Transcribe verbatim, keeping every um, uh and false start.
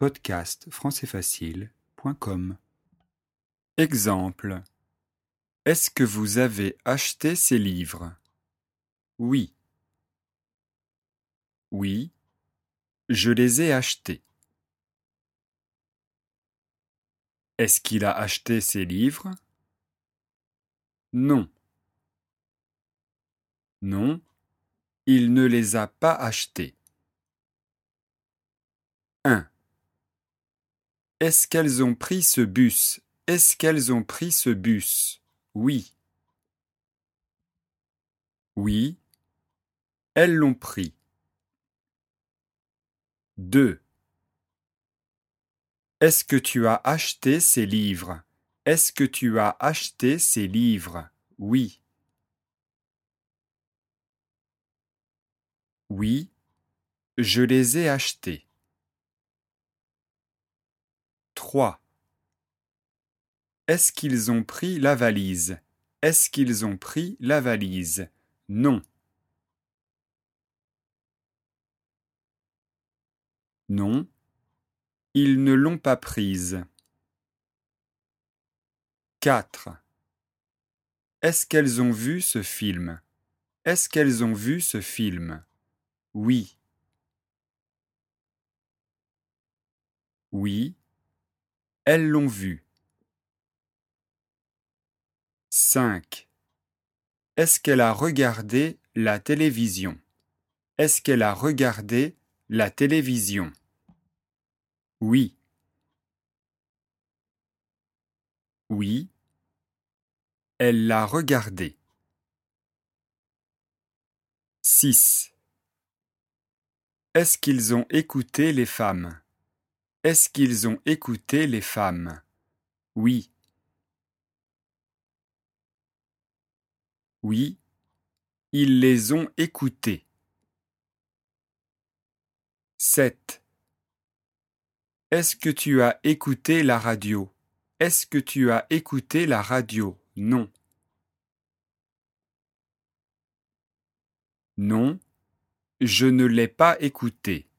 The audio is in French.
podcast français facile point com. Exemple. Est-ce que vous avez acheté ces livres? Oui. Oui, je les ai achetés. Est-ce qu'il a acheté ces livres? Non. Non, il ne les a pas achetés. un. Est-ce qu'elles ont pris ce bus? Est-ce qu'elles ont pris ce bus? Oui. Oui, elles l'ont pris. deux. Est-ce que tu as acheté ces livres? Est-ce que tu as acheté ces livres? Oui. Oui, je les ai achetés. trois. Est-ce qu'ils ont pris la valise? Est-ce qu'ils ont pris la valise? Non. Non, ils ne l'ont pas prise. quatre. Est-ce qu'elles ont vu ce film? Est-ce qu'elles ont vu ce film? Oui. Oui, elles l'ont vu. cinq. Est-ce qu'elle a regardé la télévision? Est-ce qu'elle a regardé la télévision? Oui. Oui, elle l'a regardé. six. Est-ce qu'ils ont écouté les femmes? Est-ce qu'ils ont écouté les femmes? Oui. Oui, ils les ont écoutées. sept. Est-ce que tu as écouté la radio? Est-ce que tu as écouté la radio? Non. Non, je ne l'ai pas écoutée.